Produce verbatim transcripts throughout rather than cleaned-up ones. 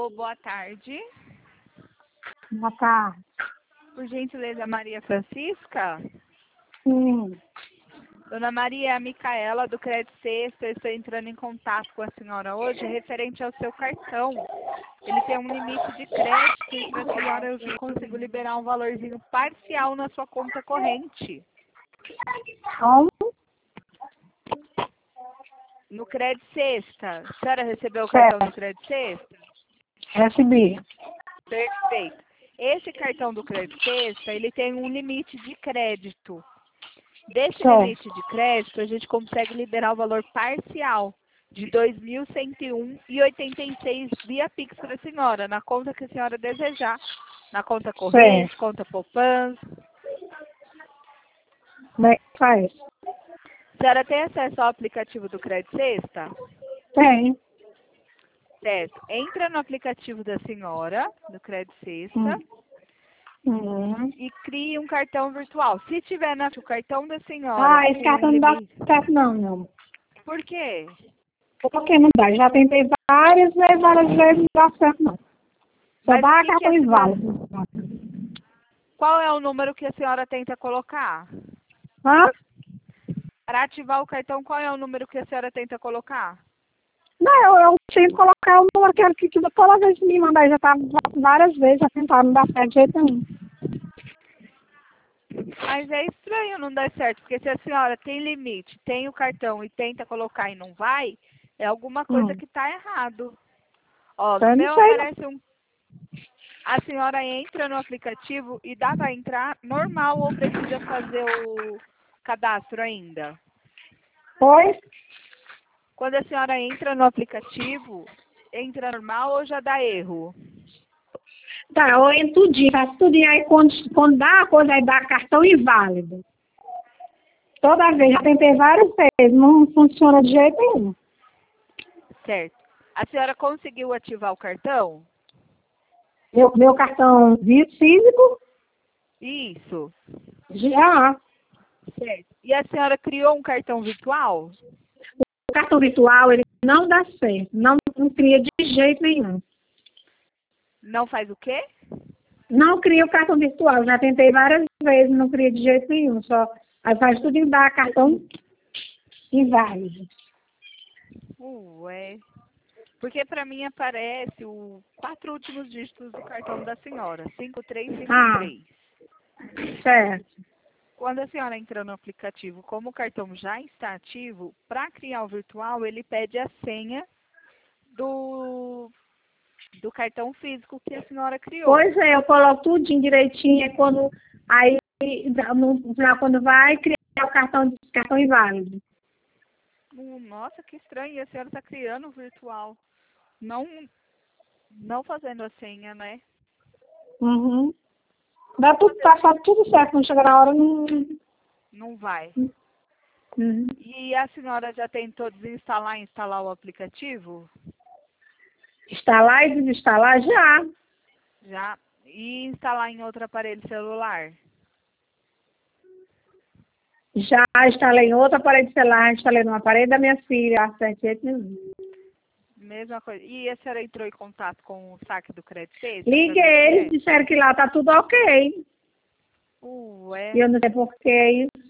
Alô, boa tarde. Boa tarde. Por gentileza, Maria Francisca? Sim. Dona Maria, é a Micaela do Crédito Sexta. Eu estou entrando em contato com a senhora hoje referente ao seu cartão. Ele tem um limite de crédito e para a senhora eu consigo liberar um valorzinho parcial na sua conta corrente. Como? No Crédito Sexta. A senhora recebeu o cartão do Crédito Sexta? Recebi. Perfeito. Esse cartão do Crédito Sexta, ele tem um limite de crédito. Desse Certo. limite de crédito, a gente consegue liberar o valor parcial de dois mil cento e um reais e oitenta e seis centavos via Pix para a senhora, na conta que a senhora desejar. Na conta corrente, Certo. conta poupança. Como é que faz? A senhora tem acesso ao aplicativo do Crédito Sexta? Tem. Certo. Entra no aplicativo da senhora, do Crédito Sexta, Hum. Hum. e crie um cartão virtual. Se tiver no cartão da senhora... Ah, esse com cartão não dá limite... certo não, não. Por quê? Por que não dá? Já tentei várias vezes, várias vezes, não dá certo não. Só Mas o dá que que cartão a senhora- inválido. Qual é o número que a senhora tenta colocar? Hã? Para ativar o cartão, qual é o número que a senhora tenta colocar? Não, eu, eu tinha que colocar o número que era que toda vez que me mandar, já tava várias vezes, já tentaram, não dá certo de jeito nenhum. Mas é estranho não dar certo, porque se a senhora tem limite, tem o cartão e tenta colocar e não vai, é alguma coisa Hum. que está errado. Ó, no Eu não meu sei não. aparece um... A senhora entra no aplicativo e dá para entrar normal ou precisa fazer o cadastro ainda? Foi? Quando a senhora entra no aplicativo, entra normal ou já dá erro? Tá, eu entro tudinho, faço tudinho, aí quando, quando dá a coisa, aí dá cartão inválido. Toda vez, já tentei várias vezes, não funciona de jeito nenhum. Certo. A senhora conseguiu ativar o cartão? Meu, meu cartão vi- físico, Isso. já. Certo. E a senhora criou um cartão virtual? O cartão virtual, ele não dá certo, não, não cria de jeito nenhum. Não faz o quê? Não cria o cartão virtual, já tentei várias vezes, não cria de jeito nenhum, só aí faz tudo em dar cartão inválido. Ué. Porque para mim aparece os quatro últimos dígitos do cartão da senhora, cinco três cinco Ah, três. certo. Quando a senhora entra no aplicativo, como o cartão já está ativo, para criar o virtual, ele pede a senha do, do cartão físico que a senhora criou. Pois é, eu coloco tudinho direitinho, é quando, aí, no- já quando vai criar o cartão, cartão inválido. Hum, Nossa, que estranho. E a senhora está criando o virtual. Não, não fazendo a senha, né? Uhum. Dá tudo, tá só tudo certo, quando chega na hora, não... Não vai. Uhum. E a senhora já tentou desinstalar e instalar o aplicativo? Instalar e desinstalar, já. Já. E instalar em outro aparelho celular? Já instalei em outro aparelho celular, instalei no aparelho da minha filha, há sete anos. Mesma coisa. E a senhora entrou em contato com o saque do Crédito Sexta? Liguei, eles disseram que lá tá tudo ok. Ué. E eu não sei por que isso.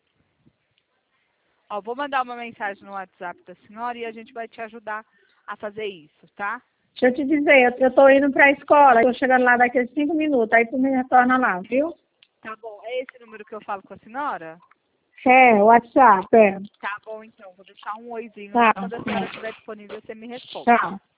Ó, vou mandar uma mensagem no WhatsApp da senhora e a gente vai te ajudar a fazer isso, tá? Deixa eu te dizer, eu, eu tô indo pra escola, eu tô chegando lá daqui a cinco minutos, aí tu me retorna lá, viu? Tá bom. É esse número que eu falo com a senhora? É, WhatsApp, é. Tá bom, então. Vou deixar um oizinho Tá. lá. Quando a senhora estiver disponível, você me responde. Tchau.